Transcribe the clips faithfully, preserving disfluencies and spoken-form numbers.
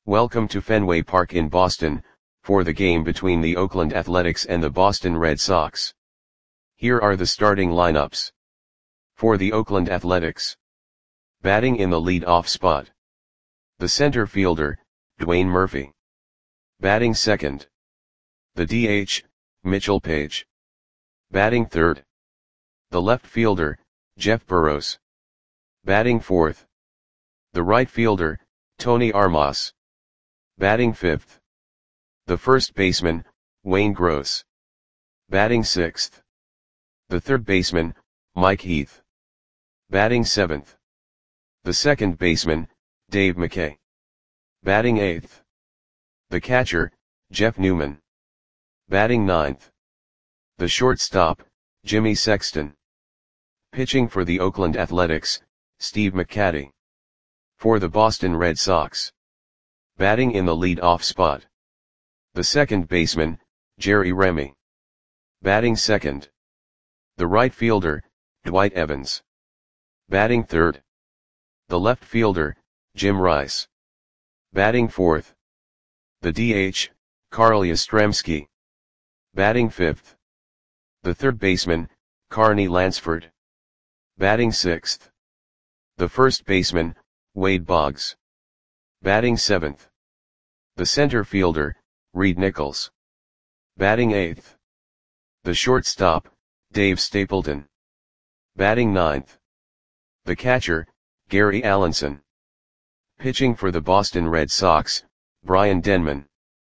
Welcome to Fenway Park in Boston, for the game between the Oakland Athletics and the Boston Red Sox. Here are the starting lineups. For the Oakland Athletics. Batting in the lead-off spot. The center fielder, Dwayne Murphy. Batting second. The D H, Mitchell Page. Batting third. The left fielder, Jeff Burroughs. Batting fourth. The right fielder, Tony Armas. Batting fifth. The first baseman, Wayne Gross. Batting sixth. The third baseman, Mike Heath. Batting seventh. The second baseman, Dave McKay. Batting eighth. The catcher, Jeff Newman. Batting ninth. The shortstop, Jimmy Sexton. Pitching for the Oakland Athletics, Steve McCatty. For the Boston Red Sox. Batting in the lead-off spot. The second baseman, Jerry Remy. Batting second. The right fielder, Dwight Evans. Batting third. The left fielder, Jim Rice. Batting fourth. The D H, Carl Yastrzemski. Batting fifth. The third baseman, Carney Lansford. Batting sixth. The first baseman, Wade Boggs. Batting seventh. The center fielder, Reed Nichols. Batting eighth. The shortstop, Dave Stapleton. Batting ninth. The catcher, Gary Allenson. Pitching for the Boston Red Sox, Brian Denman.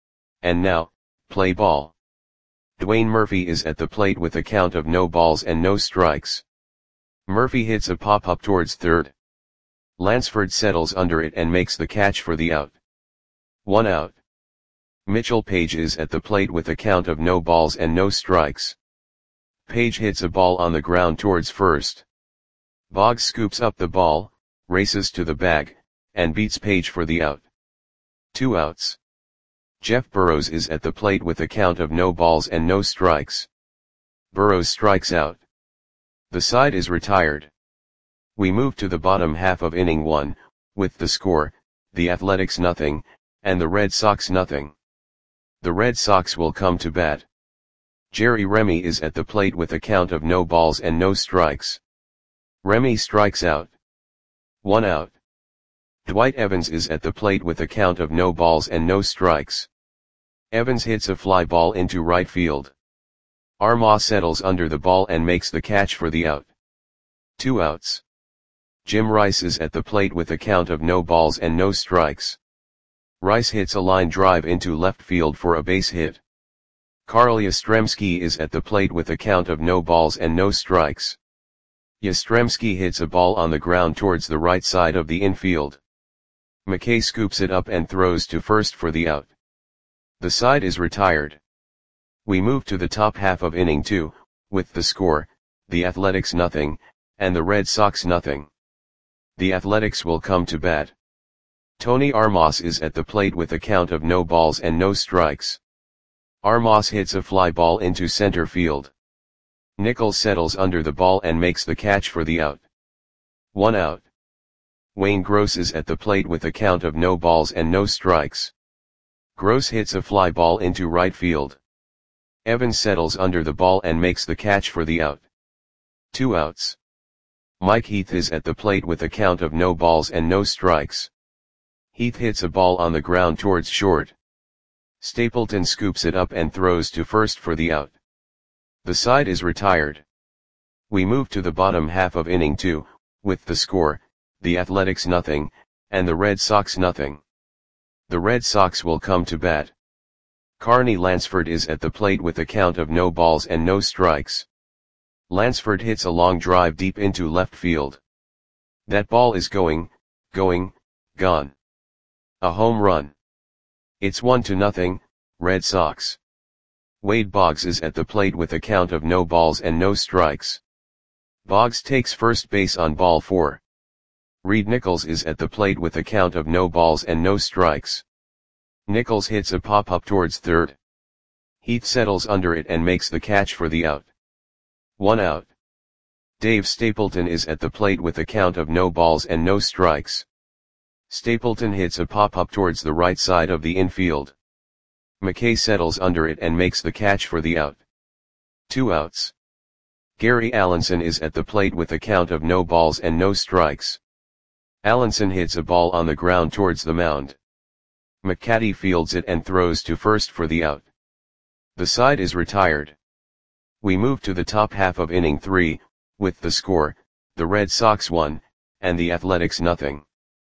And now, play ball. Dwayne Murphy is at the plate with a count of no balls and no strikes. Murphy hits a pop-up towards third. Lansford settles under it and makes the catch for the out. One out. Mitchell Page is at the plate with a count of no balls and no strikes. Page hits a ball on the ground towards first. Boggs scoops up the ball, races to the bag, and beats Page for the out. Two outs. Jeff Burroughs is at the plate with a count of no balls and no strikes. Burroughs strikes out. The side is retired. We move to the bottom half of inning one, with the score, the Athletics nothing, and the Red Sox nothing. The Red Sox will come to bat. Jerry Remy is at the plate with a count of no balls and no strikes. Remy strikes out. One out. Dwight Evans is at the plate with a count of no balls and no strikes. Evans hits a fly ball into right field. Armas settles under the ball and makes the catch for the out. Two outs. Jim Rice is at the plate with a count of no balls and no strikes. Rice hits a line drive into left field for a base hit. Carl Yastrzemski is at the plate with a count of no balls and no strikes. Yastrzemski hits a ball on the ground towards the right side of the infield. McKay scoops it up and throws to first for the out. The side is retired. We move to the top half of inning two, with the score, the Athletics nothing, and the Red Sox nothing. The Athletics will come to bat. Tony Armas is at the plate with a count of no balls and no strikes. Armas hits a fly ball into center field. Nichols settles under the ball and makes the catch for the out. One out. Wayne Gross is at the plate with a count of no balls and no strikes. Gross hits a fly ball into right field. Evans settles under the ball and makes the catch for the out. Two outs. Mike Heath is at the plate with a count of no balls and no strikes. Heath hits a ball on the ground towards short. Stapleton scoops it up and throws to first for the out. The side is retired. We move to the bottom half of inning two, with the score, the Athletics nothing, and the Red Sox nothing. The Red Sox will come to bat. Carney Lansford is at the plate with a count of no balls and no strikes. Lansford hits a long drive deep into left field. That ball is going, going, gone. A home run. It's one to nothing, Red Sox. Wade Boggs is at the plate with a count of no balls and no strikes. Boggs takes first base on ball four. Reed Nichols is at the plate with a count of no balls and no strikes. Nichols hits a pop-up towards third. Heath settles under it and makes the catch for the out. One out. Dave Stapleton is at the plate with a count of no balls and no strikes. Stapleton hits a pop-up towards the right side of the infield. McKay settles under it and makes the catch for the out. Two outs. Gary Allenson is at the plate with a count of no balls and no strikes. Allenson hits a ball on the ground towards the mound. McCaddy fields it and throws to first for the out. The side is retired. We move to the top half of inning three, with the score, the Red Sox one, and the Athletics nothing.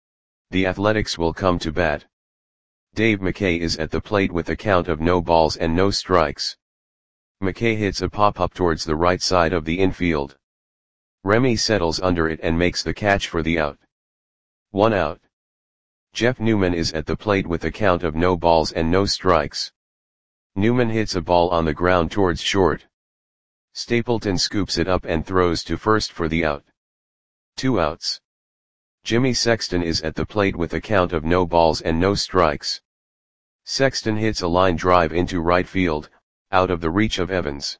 The Athletics will come to bat. Dave McKay is at the plate with a count of no balls and no strikes. McKay hits a pop-up towards the right side of the infield. Remy settles under it and makes the catch for the out. One out. Jeff Newman is at the plate with a count of no balls and no strikes. Newman hits a ball on the ground towards short. Stapleton scoops it up and throws to first for the out. Two outs. Jimmy Sexton is at the plate with a count of no balls and no strikes. Sexton hits a line drive into right field, out of the reach of Evans.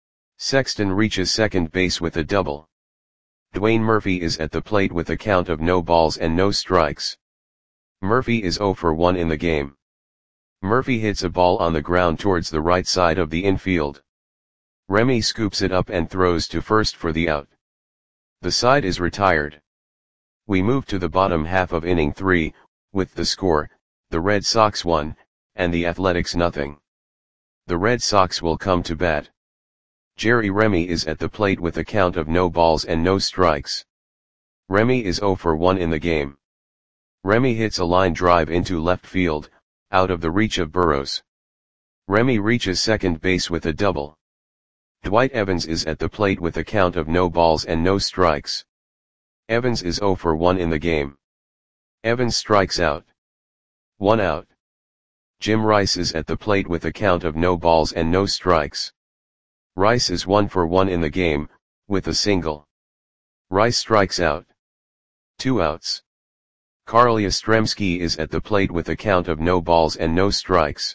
Sexton reaches second base with a double. Dwayne Murphy is at the plate with a count of no balls and no strikes. Murphy is oh for one in the game. Murphy hits a ball on the ground towards the right side of the infield. Remy scoops it up and throws to first for the out. The side is retired. We move to the bottom half of inning three, with the score, the Red Sox one, and the Athletics nothing. The Red Sox will come to bat. Jerry Remy is at the plate with a count of no balls and no strikes. Remy is oh for one in the game. Remy hits a line drive into left field, out of the reach of Burrows. Remy reaches second base with a double. Dwight Evans is at the plate with a count of no balls and no strikes. Evans is oh for one in the game. Evans strikes out. One out. Jim Rice is at the plate with a count of no balls and no strikes. Rice is one for one in the game, with a single. Rice strikes out. Two outs. Carl Yastrzemski is at the plate with a count of no balls and no strikes.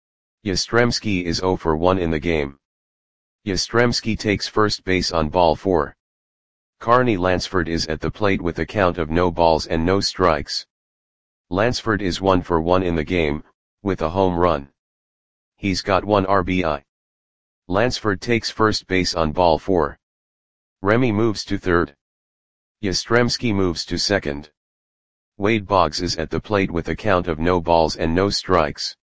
Yastrzemski is oh for one in the game. Yastrzemski takes first base on ball four. Carney Lansford is at the plate with a count of no balls and no strikes. Lansford is one for one in the game, with a home run. He's got one R B I. Lansford takes first base on ball four. Remy moves to third. Yastrzemski moves to second. Wade Boggs is at the plate with a count of no balls and no strikes.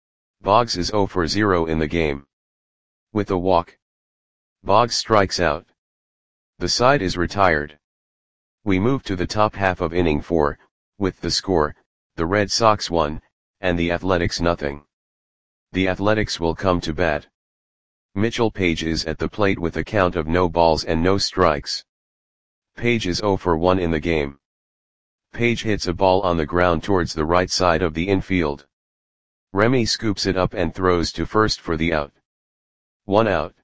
Boggs is oh for zero in the game. With a walk, Boggs strikes out. The side is retired. We move to the top half of inning four, with the score, the Red Sox one, and the Athletics nothing. The Athletics will come to bat. Mitchell Page is at the plate with a count of no balls and no strikes. Page is oh for one in the game. Page hits a ball on the ground towards the right side of the infield. Remy scoops it up and throws to first for the out. One out.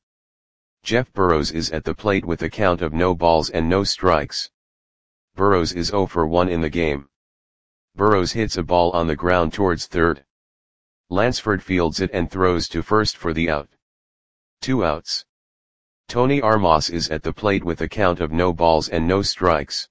Jeff Burrows is at the plate with a count of no balls and no strikes. Burrows is oh for one in the game. Burrows hits a ball on the ground towards third. Lansford fields it and throws to first for the out. Two outs. Tony Armas is at the plate with a count of no balls and no strikes.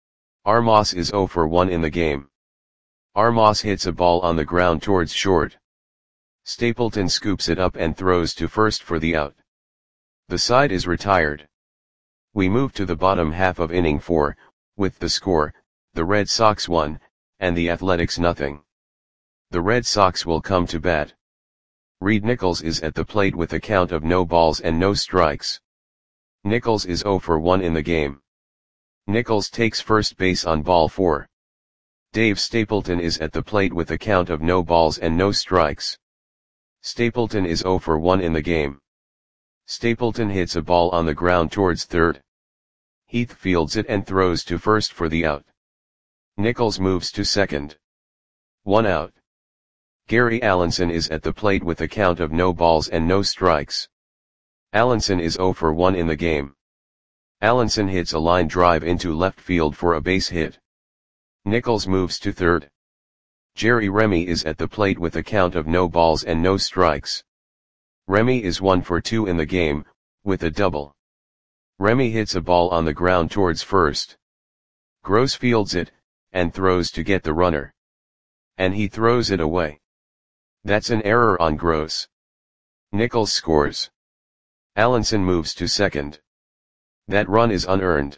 Armas is oh for one in the game. Armas hits a ball on the ground towards short. Stapleton scoops it up and throws to first for the out. The side is retired. We move to the bottom half of inning four, with the score, the Red Sox one, and the Athletics nothing. The Red Sox will come to bat. Reed Nichols is at the plate with a count of no balls and no strikes. Nichols is oh for one in the game. Nichols takes first base on ball four. Dave Stapleton is at the plate with a count of no balls and no strikes. Stapleton is oh for one in the game. Stapleton hits a ball on the ground towards third. Heath fields it and throws to first for the out. Nichols moves to second. One out. Gary Allenson is at the plate with a count of no balls and no strikes. Allenson is oh for one in the game. Allenson hits a line drive into left field for a base hit. Nichols moves to third. Jerry Remy is at the plate with a count of no balls and no strikes. Remy is one for two in the game, with a double. Remy hits a ball on the ground towards first. Gross fields it, and throws to get the runner. And he throws it away. That's an error on Gross. Nichols scores. Allenson moves to second. That run is unearned.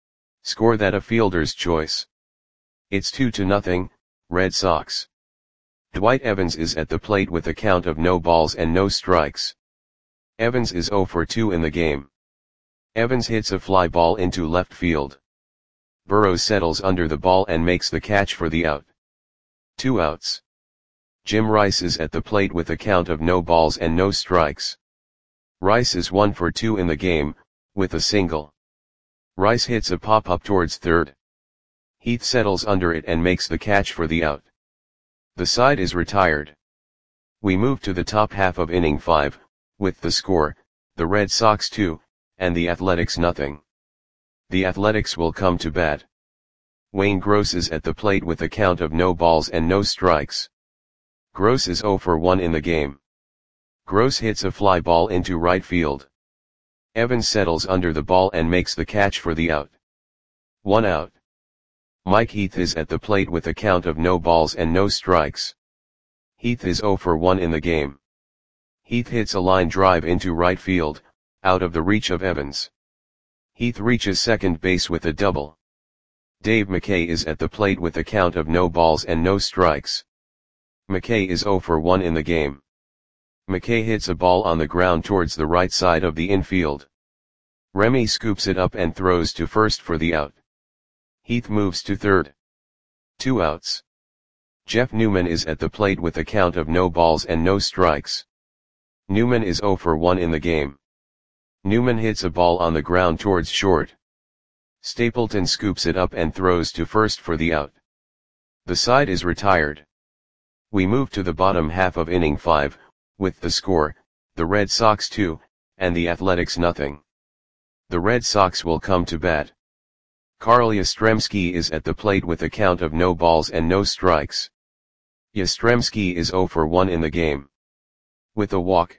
Score that a fielder's choice. It's two to nothing, Red Sox. Dwight Evans is at the plate with a count of no balls and no strikes. Evans is oh for two in the game. Evans hits a fly ball into left field. Burrows settles under the ball and makes the catch for the out. Two outs. Jim Rice is at the plate with a count of no balls and no strikes. Rice is one for two in the game, with a single. Rice hits a pop-up towards third. Heath settles under it and makes the catch for the out. The side is retired. We move to the top half of inning five, with the score, the Red Sox two, and the Athletics nothing. The Athletics will come to bat. Wayne Gross is at the plate with a count of no balls and no strikes. Gross is oh for one in the game. Gross hits a fly ball into right field. Evans settles under the ball and makes the catch for the out. One out. Mike Heath is at the plate with a count of no balls and no strikes. Heath is oh for one in the game. Heath hits a line drive into right field, out of the reach of Evans. Heath reaches second base with a double. Dave McKay is at the plate with a count of no balls and no strikes. McKay is oh for one in the game. McKay hits a ball on the ground towards the right side of the infield. Remy scoops it up and throws to first for the out. Heath moves to third. Two outs. Jeff Newman is at the plate with a count of no balls and no strikes. Newman is oh for one in the game. Newman hits a ball on the ground towards short. Stapleton scoops it up and throws to first for the out. The side is retired. We move to the bottom half of inning five, with the score, the Red Sox two, and the Athletics nothing. The Red Sox will come to bat. Carl Yastrzemski is at the plate with a count of no balls and no strikes. Yastrzemski is oh for one in the game. With a walk.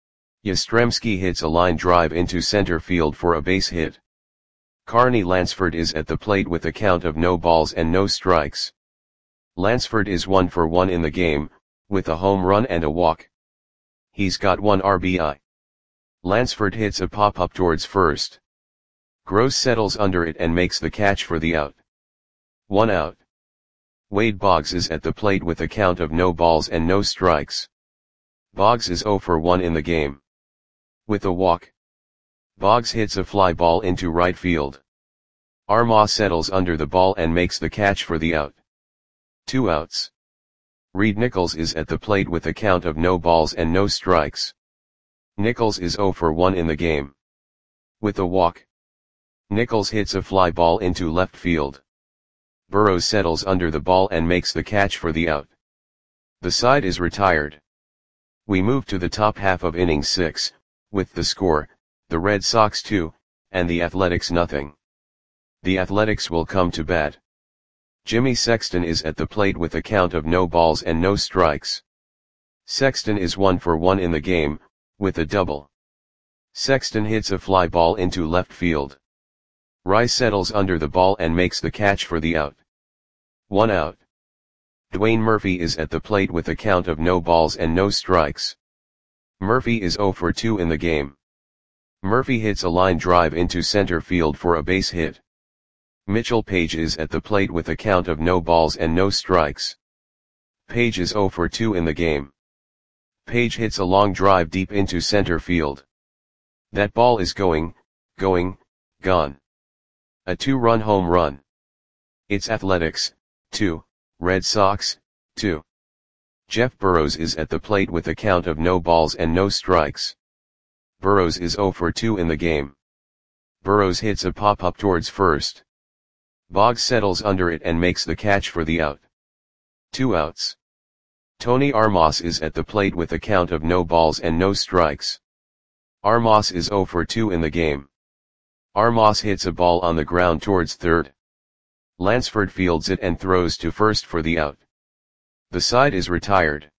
Yastrzemski hits a line drive into center field for a base hit. Carney Lansford is at the plate with a count of no balls and no strikes. Lansford is one for one in the game, with a home run and a walk. He's got one R B I. Lansford hits a pop-up towards first. Gross settles under it and makes the catch for the out. One out. Wade Boggs is at the plate with a count of no balls and no strikes. Boggs is oh for one in the game. With a walk. Boggs hits a fly ball into right field. Armah settles under the ball and makes the catch for the out. Two outs. Reed Nichols is at the plate with a count of no balls and no strikes. Nichols is oh for one in the game. With a walk. Nichols hits a fly ball into left field. Burrows settles under the ball and makes the catch for the out. The side is retired. We move to the top half of inning six, with the score, the Red Sox two, and the Athletics nothing. The Athletics will come to bat. Jimmy Sexton is at the plate with a count of no balls and no strikes. Sexton is one for one in the game, with a double. Sexton hits a fly ball into left field. Rice settles under the ball and makes the catch for the out. One out. Dwayne Murphy is at the plate with a count of no balls and no strikes. Murphy is oh for two in the game. Murphy hits a line drive into center field for a base hit. Mitchell Page is at the plate with a count of no balls and no strikes. Page is oh for two in the game. Page hits a long drive deep into center field. That ball is going, going, gone. A two-run home run. It's Athletics, two, Red Sox, two. Jeff Burrows is at the plate with a count of no balls and no strikes. Burrows is oh for two in the game. Burrows hits a pop-up towards first. Boggs settles under it and makes the catch for the out. Two outs. Tony Armas is at the plate with a count of no balls and no strikes. Armas is oh for two in the game. Armas hits a ball on the ground towards third. Lansford fields it and throws to first for the out. The side is retired.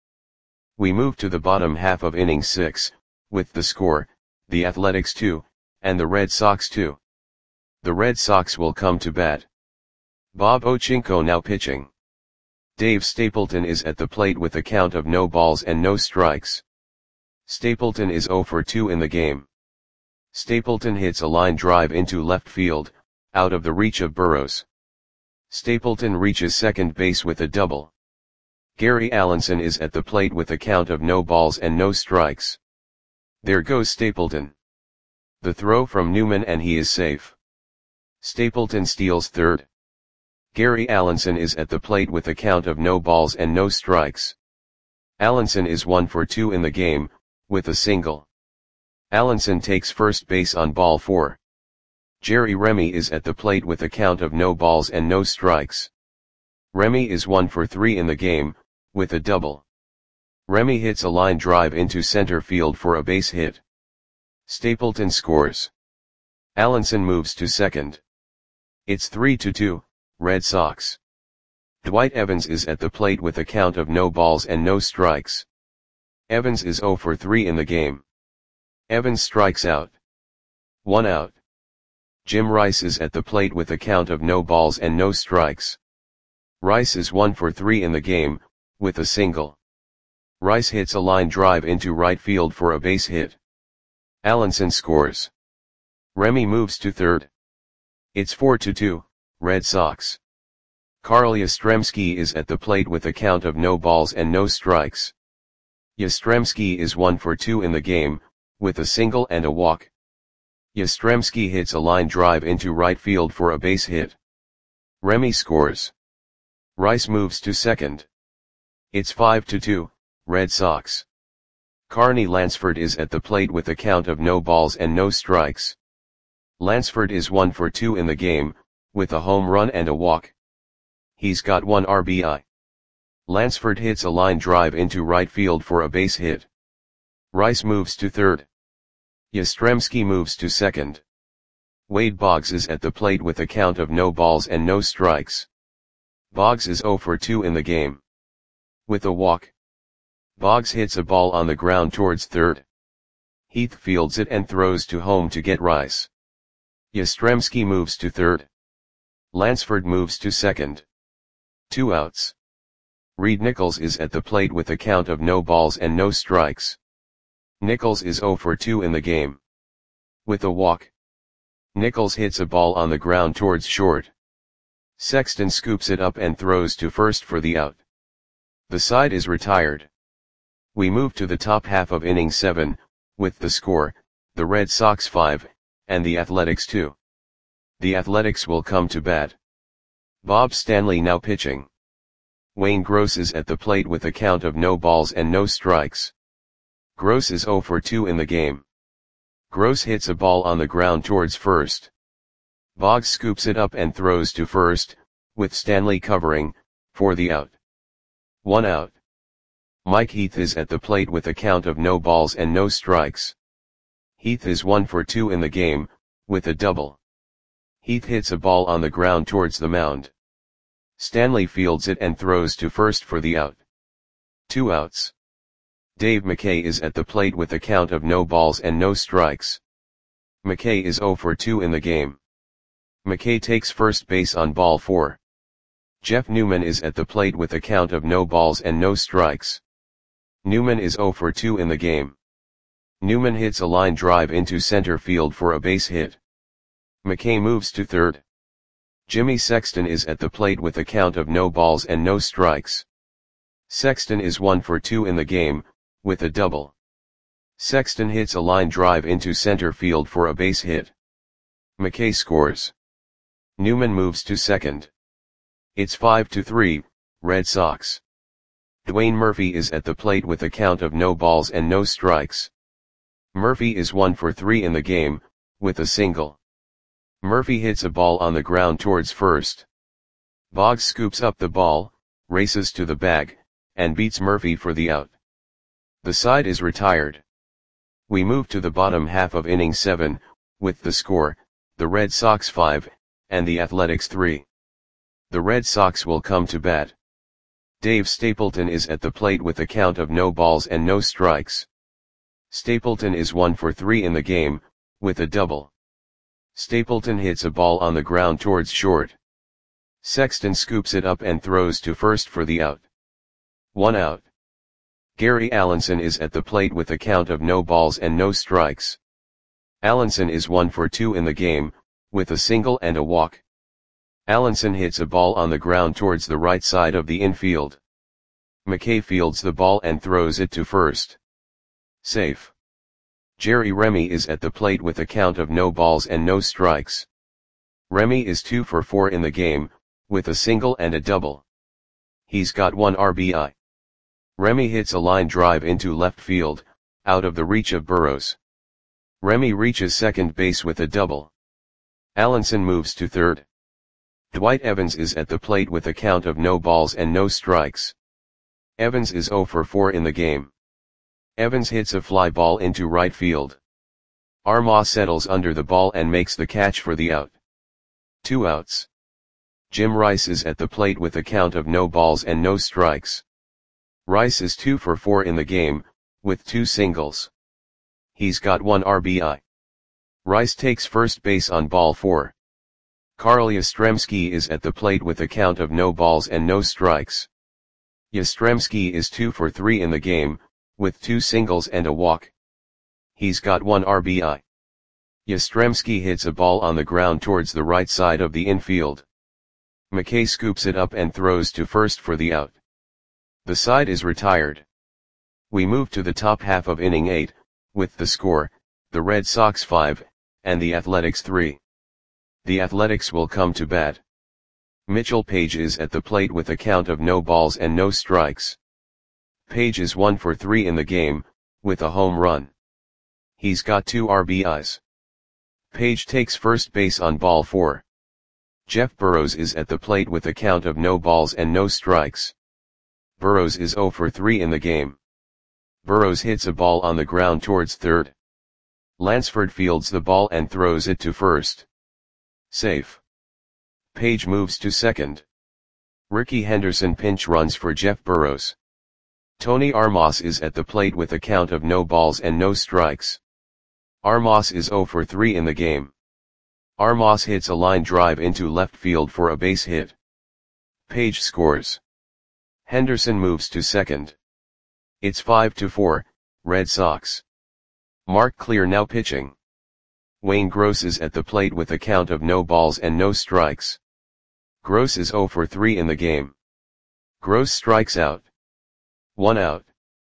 We move to the bottom half of inning six, with the score, the Athletics two, and the Red Sox two. The Red Sox will come to bat. Bob Ochinko now pitching. Dave Stapleton is at the plate with a count of no balls and no strikes. Stapleton is zero for two in the game. Stapleton hits a line drive into left field, out of the reach of Burrows. Stapleton reaches second base with a double. Gary Allenson is at the plate with a count of no balls and no strikes. There goes Stapleton. The throw from Newman and he is safe. Stapleton steals third. Gary Allenson is at the plate with a count of no balls and no strikes. Allenson is one for two in the game, with a single. Allenson takes first base on ball four. Jerry Remy is at the plate with a count of no balls and no strikes. Remy is one for three in the game, with a double. Remy hits a line drive into center field for a base hit. Stapleton scores. Allenson moves to second. It's three to two, Red Sox. Dwight Evans is at the plate with a count of no balls and no strikes. Evans is zero for three in the game. Evans strikes out. One out. Jim Rice is at the plate with a count of no balls and no strikes. Rice is one for three in the game, with a single. Rice hits a line drive into right field for a base hit. Allenson scores. Remy moves to third. It's four to two, Red Sox. Carl Yastrzemski is at the plate with a count of no balls and no strikes. Yastrzemski is one for two in the game, with a single and a walk. Yastrzemski hits a line drive into right field for a base hit. Remy scores. Rice moves to second. It's five to two, Red Sox. Carney Lansford is at the plate with a count of no balls and no strikes. Lansford is one for two in the game, with a home run and a walk. He's got one R B I. Lansford hits a line drive into right field for a base hit. Rice moves to third. Yastrzemski moves to second. Wade Boggs is at the plate with a count of no balls and no strikes. Boggs is zero for two in the game. With a walk. Boggs hits a ball on the ground towards third. Heath fields it and throws to home to get Rice. Yastrzemski moves to third. Lansford moves to second. Two outs. Reed Nichols is at the plate with a count of no balls and no strikes. Nichols is zero for two in the game. With a walk. Nichols hits a ball on the ground towards short. Sexton scoops it up and throws to first for the out. The side is retired. We move to the top half of inning seven, with the score, the Red Sox five, and the Athletics two. The Athletics will come to bat. Bob Stanley now pitching. Wayne Gross is at the plate with a count of no balls and no strikes. Gross is zero for two in the game. Gross hits a ball on the ground towards first. Boggs scoops it up and throws to first, with Stanley covering, for the out. One out. Mike Heath is at the plate with a count of no balls and no strikes. Heath is one for two in the game, with a double. Heath hits a ball on the ground towards the mound. Stanley fields it and throws to first for the out. Two outs. Dave McKay is at the plate with a count of no balls and no strikes. McKay is zero for two in the game. McKay takes first base on ball four. Jeff Newman is at the plate with a count of no balls and no strikes. Newman is zero for two in the game. Newman hits a line drive into center field for a base hit. McKay moves to third. Jimmy Sexton is at the plate with a count of no balls and no strikes. Sexton is one for two in the game, with a double. Sexton hits a line drive into center field for a base hit. McKay scores. Newman moves to second. It's five to three, Red Sox. Dwayne Murphy is at the plate with a count of no balls and no strikes. Murphy is one for three in the game, with a single. Murphy hits a ball on the ground towards first. Boggs scoops up the ball, races to the bag, and beats Murphy for the out. The side is retired. We move to the bottom half of inning seven, with the score, the Red Sox five, and the Athletics three. The Red Sox will come to bat. Dave Stapleton is at the plate with a count of no balls and no strikes. Stapleton is one for three in the game, with a double. Stapleton hits a ball on the ground towards short. Sexton scoops it up and throws to first for the out. One out. Gary Allenson is at the plate with a count of no balls and no strikes. Allenson is one for two in the game, with a single and a walk. Allenson hits a ball on the ground towards the right side of the infield. McKay fields the ball and throws it to first. Safe. Jerry Remy is at the plate with a count of no balls and no strikes. Remy is two for four in the game, with a single and a double. He's got one R B I. Remy hits a line drive into left field, out of the reach of Burrows. Remy reaches second base with a double. Allenson moves to third. Dwight Evans is at the plate with a count of no balls and no strikes. Evans is zero for four in the game. Evans hits a fly ball into right field. Armah settles under the ball and makes the catch for the out. Two outs. Jim Rice is at the plate with a count of no balls and no strikes. Rice is two for four in the game, with two singles. He's got one R B I. Rice takes first base on ball four. Carl Yastrzemski is at the plate with a count of no balls and no strikes. Yastrzemski is two for three in the game, with two singles and a walk. He's got one R B I. Yastrzemski hits a ball on the ground towards the right side of the infield. McKay scoops it up and throws to first for the out. The side is retired. We move to the top half of inning eight, with the score, the Red Sox five, and the Athletics three. The Athletics will come to bat. Mitchell Page is at the plate with a count of no balls and no strikes. Page is one for three in the game, with a home run. He's got two R B Is. Page takes first base on ball four. Jeff Burrows is at the plate with a count of no balls and no strikes. Burrows is zero for three in the game. Burrows hits a ball on the ground towards third. Lansford fields the ball and throws it to first. Safe. Page moves to second. Ricky Henderson pinch runs for Jeff Burrows. Tony Armas is at the plate with a count of no balls and no strikes. Armas is zero for three in the game. Armas hits a line drive into left field for a base hit. Page scores. Henderson moves to second. It's five to four, Red Sox. Mark Clear now pitching. Wayne Gross is at the plate with a count of no balls and no strikes. Gross is zero for three in the game. Gross strikes out. One out.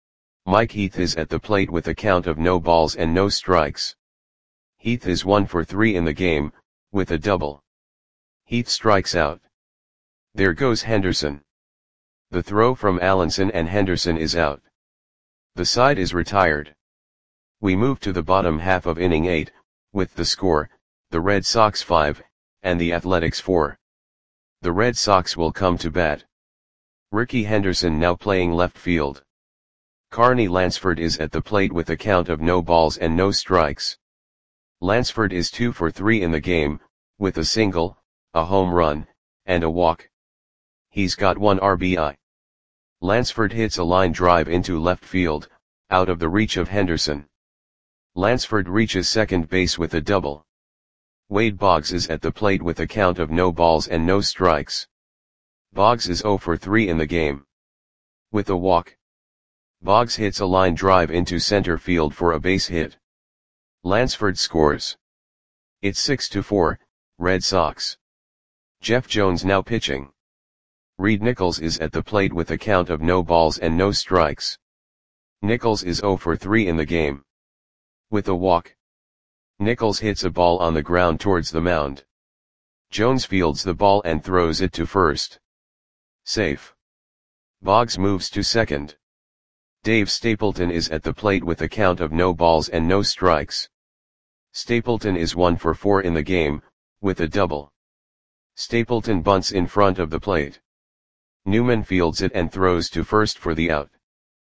Mike Heath is at the plate with a count of no balls and no strikes. Heath is one for three in the game, with a double. Heath strikes out. There goes Henderson. The throw from Allenson and Henderson is out. The side is retired. We move to the bottom half of inning eight, with the score, the Red Sox five, and the Athletics four. The Red Sox will come to bat. Ricky Henderson now playing left field. Carney Lansford is at the plate with a count of no balls and no strikes. Lansford is two for three in the game, with a single, a home run, and a walk. He's got one R B I. Lansford hits a line drive into left field, out of the reach of Henderson. Lansford reaches second base with a double. Wade Boggs is at the plate with a count of no balls and no strikes. Boggs is zero for three in the game. With a walk. Boggs hits a line drive into center field for a base hit. Lansford scores. It's six to four, Red Sox. Jeff Jones now pitching. Reed Nichols is at the plate with a count of no balls and no strikes. Nichols is zero for three in the game. With a walk. Nichols hits a ball on the ground towards the mound. Jones fields the ball and throws it to first. Safe. Boggs moves to second. Dave Stapleton is at the plate with a count of no balls and no strikes. Stapleton is one for four in the game, with a double. Stapleton bunts in front of the plate. Newman fields it and throws to first for the out.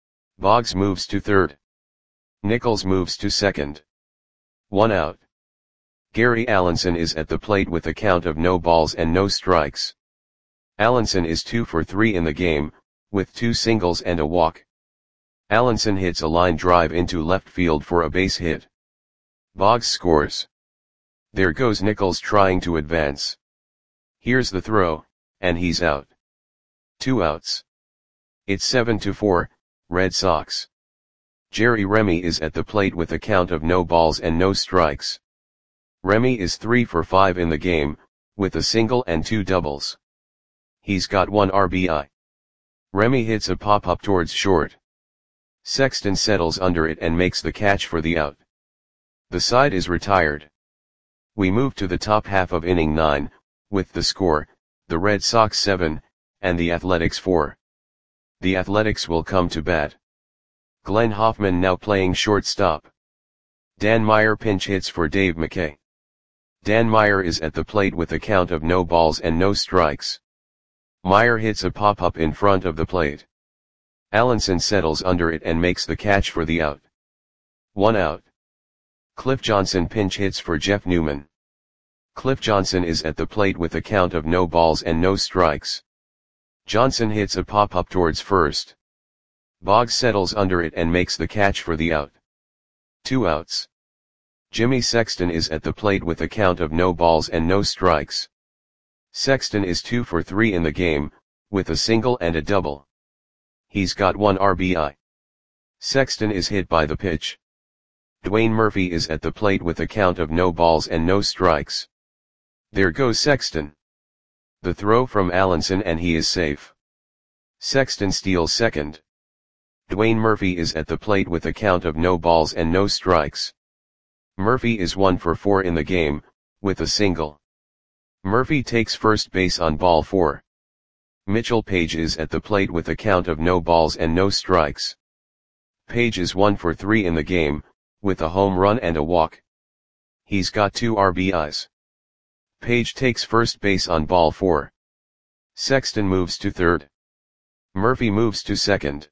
Boggs moves to third. Nichols moves to second. One out. Gary Allenson is at the plate with a count of no balls and no strikes. Allenson is two for three in the game, with two singles and a walk. Allenson hits a line drive into left field for a base hit. Boggs scores. There goes Nichols trying to advance. Here's the throw, and he's out. Two outs. It's seven to four, Red Sox. Jerry Remy is at the plate with a count of no balls and no strikes. Remy is three for five in the game, with a single and two doubles. He's got one R B I. Remy hits a pop-up towards short. Sexton settles under it and makes the catch for the out. The side is retired. We move to the top half of inning nine, with the score, the Red Sox seven, and the Athletics four. The Athletics will come to bat. Glenn Hoffman now playing shortstop. Dan Meyer pinch hits for Dave McKay. Dan Meyer is at the plate with a count of no balls and no strikes. Meyer hits a pop-up in front of the plate. Allenson settles under it and makes the catch for the out. One out. Cliff Johnson pinch hits for Jeff Newman. Cliff Johnson is at the plate with a count of no balls and no strikes. Johnson hits a pop-up towards first. Boggs settles under it and makes the catch for the out. Two outs. Jimmy Sexton is at the plate with a count of no balls and no strikes. Sexton is two for three in the game, with a single and a double. He's got one R B I. Sexton is hit by the pitch. Dwayne Murphy is at the plate with a count of no balls and no strikes. There goes Sexton. The throw from Allenson and he is safe. Sexton steals second. Dwayne Murphy is at the plate with a count of no balls and no strikes. Murphy is one for four in the game, with a single. Murphy takes first base on ball four. Mitchell Page is at the plate with a count of no balls and no strikes. Page is one for three in the game, with a home run and a walk. He's got two R B Is. Page takes first base on ball four. Sexton moves to third. Murphy moves to second.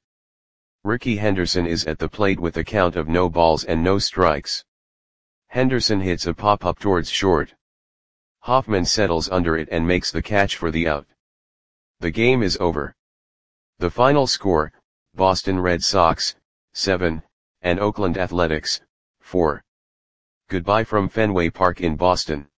Ricky Henderson is at the plate with a count of no balls and no strikes. Henderson hits a pop-up towards short. Hoffman settles under it and makes the catch for the out. The game is over. The final score, Boston Red Sox, seven, and Oakland Athletics, four. Goodbye from Fenway Park in Boston.